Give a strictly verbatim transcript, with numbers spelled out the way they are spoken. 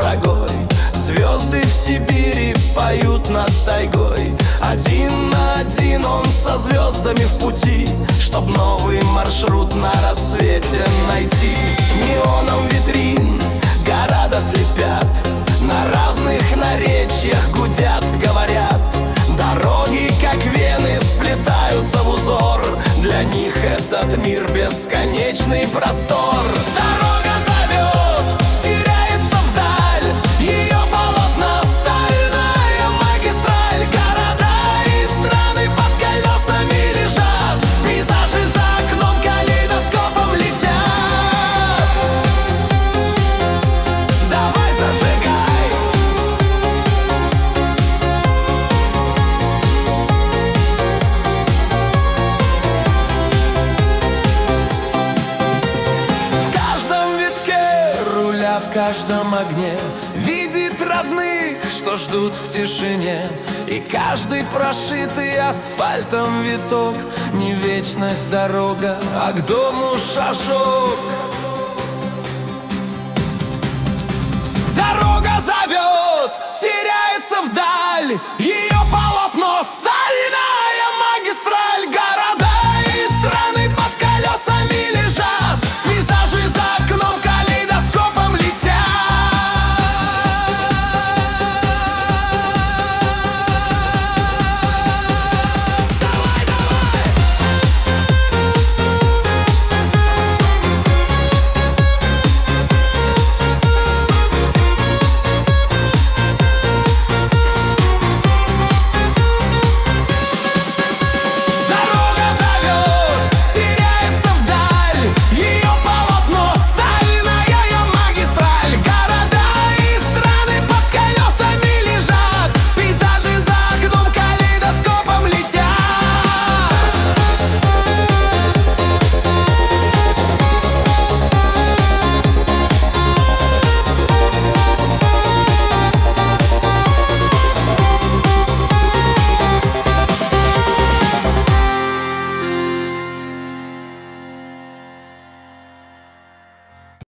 дорогой. Звезды в Сибири поют над тайгой. Один на один он со звездами в пути, чтоб новый маршрут на рассвете найти. Неоном витрин города слепят, на разных наречиях гудят, говорят. Дороги, как вены, сплетаются в узор. Для них этот мир бесконечный простор. Дорога зовет, теряется вдаль, ее полотна стальная магистраль. Города и страны под колесами лежат, пейзажи за окном калейдоскопом летят. Давай зажигай. В каждом витке руля, в каждом огне видит родных, что ждут в тишине. И каждый прошитый асфальтом виток не вечность дорога, а к дому шажок. Дорога зовет, теряется вдаль,